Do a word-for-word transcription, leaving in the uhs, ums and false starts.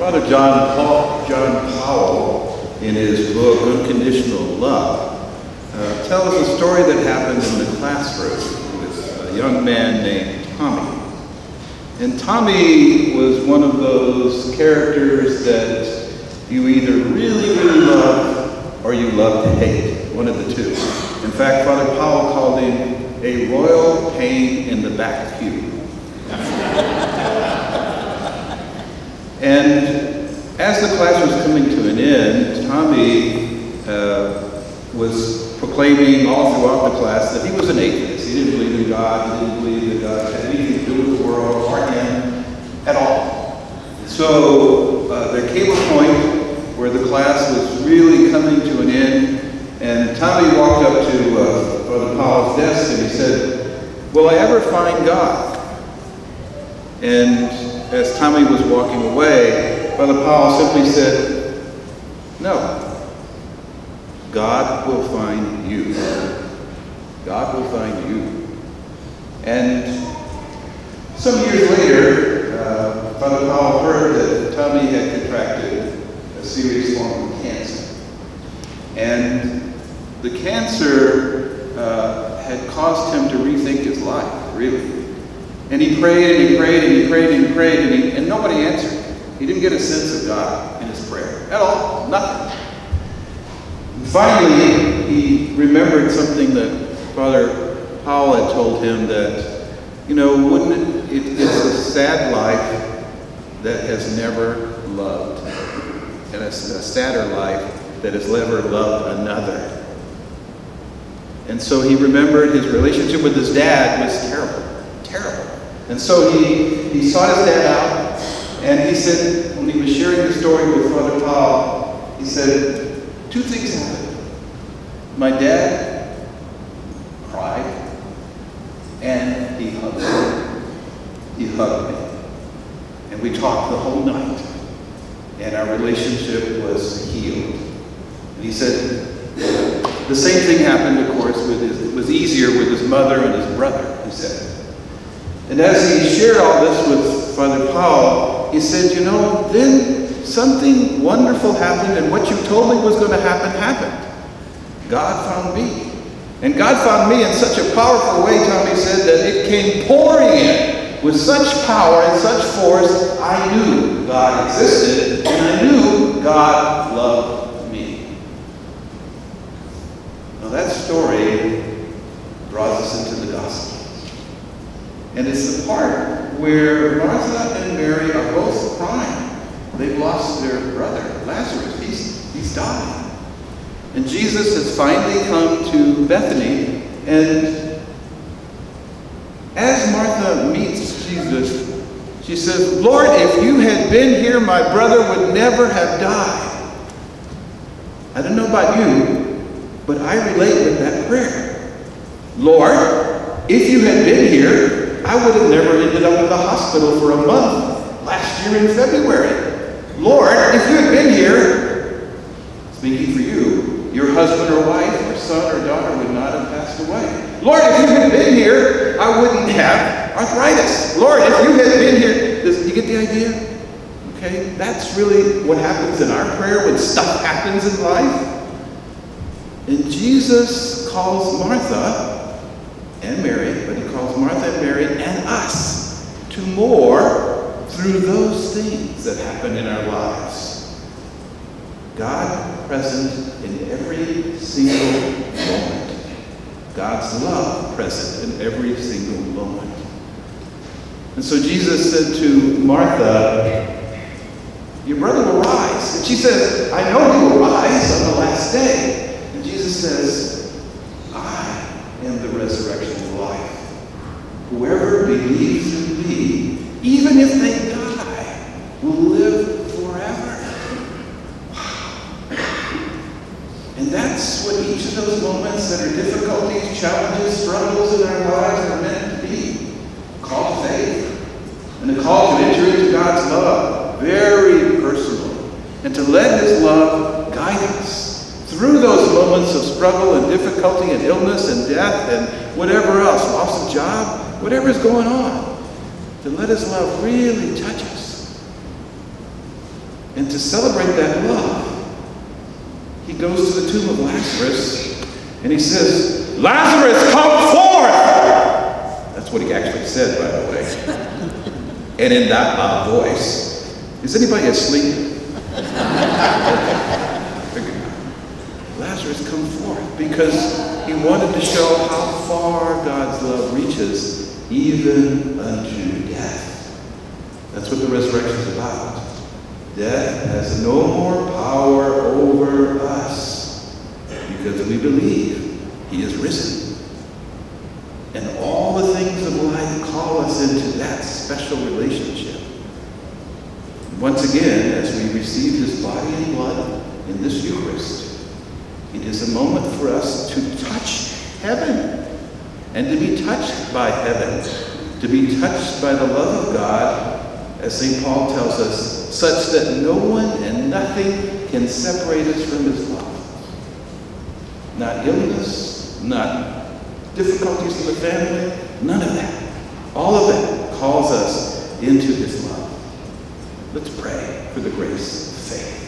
Father John Paul, John Powell, in his book Unconditional Love, uh, tells a story that happened in the classroom with a young man named Tommy. And Tommy was one of those characters that you either really, really love or you love to hate, one of the two. In fact, Father Powell called him a royal pain in the back pew. And as the class was coming to an end, Tommy uh, was proclaiming all throughout the class that he was an atheist. He didn't believe in God. He didn't believe that God had anything to do with the world or him at all. So uh, there came a point where the class was really coming to an end, and Tommy walked up to uh, Father Powell's desk and he said, "Will I ever find God?" And as Tommy was walking away, Father Powell simply said, "No, God will find you. God will find you." And some years later, uh, Father Powell heard that Tommy had contracted a serious form of cancer. And the cancer uh, had caused him to rethink his life, really. And he prayed and he prayed and he prayed and he prayed and, he, and nobody answered. He didn't get a sense of God in his prayer at all, nothing. And finally, he remembered something that Father Powell had told him, that, you know, wouldn't it, it it's a sad life that has never loved, and it's a sadder life that has never loved another. And so he remembered his relationship with his dad was terrible, terrible. And so he, he sought his dad out, and he said, when he was sharing the story with Father Powell, he said, two things happened. My dad cried, and he hugged me. He hugged me. And we talked the whole night, and our relationship was healed. And he said, the same thing happened, of course, with his, it was easier with his mother and his brother, he said. And as he shared all this with Father Powell, he said, you know, then something wonderful happened, and what you told me was going to happen, happened. God found me. And God found me in such a powerful way, Tommy said, that it came pouring in with such power and such force, I knew God existed, and I knew God loved me. Now that story draws us into the gospel. And it's the part where Martha and Mary are both crying. They've lost their brother, Lazarus. He's, he's dying. And Jesus has finally come to Bethany, and as Martha meets Jesus, she says, Lord, if you had been here, my brother would never have died. I don't know about you, but I relate with that prayer. Lord, if you had been here, I would have never ended up in the hospital for a month last year in February. Lord, if you had been here, speaking for you, your husband or wife or son or daughter would not have passed away. Lord, if you had been here, I wouldn't have arthritis. Lord, if you had been here, does you get the idea? Okay, that's really what happens in our prayer when stuff happens in life. And Jesus calls Martha and Mary, but he calls Martha and Mary and us to more through those things that happen in our lives. God present in every single moment. God's love present in every single moment. And so Jesus said to Martha, your brother will rise. And she says, I know he will rise on the last day. And Jesus says, I am the resurrection and life. Whoever believes in me, even if they die, will live forever. And that's what each of those moments that are difficulties, challenges, struggles in our lives are meant to be. A call to faith. And a call to enter into God's love. Very personal. And to let his love guide us through those moments of struggle and difficulty and illness and death and whatever else, loss of job, whatever is going on. To let his love really touch us. And to celebrate that love, he goes to the tomb of Lazarus and he says, "Lazarus, come forth!" That's what he actually said, by the way. And in that loud voice. Is anybody asleep? Lazarus, come forth. Because he wanted to show how far God's love reaches, even unto death. That's what the resurrection is about. Death has no more power over us because we believe he is risen. And all the things of life call us into that special relationship. Once again, as we receive his body and blood in this Eucharist, it is a moment for us to touch heaven and to be touched by heaven, to be touched by the love of God, as Saint Paul tells us, such that no one and nothing can separate us from his love. Not illness, not difficulties in the family, none of that. All of that calls us into his love. Let's pray for the grace of faith.